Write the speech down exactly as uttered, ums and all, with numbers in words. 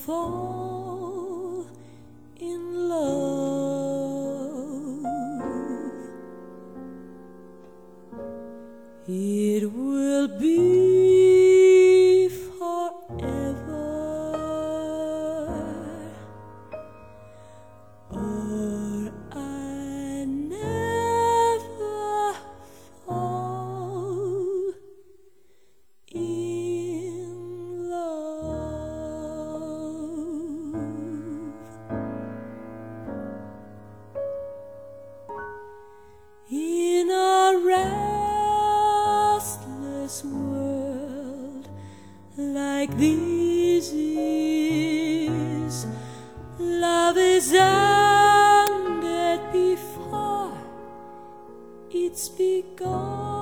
fall in love. It will be forever, or I never fall in love. In a restless world like this is, love is ended before it's begun.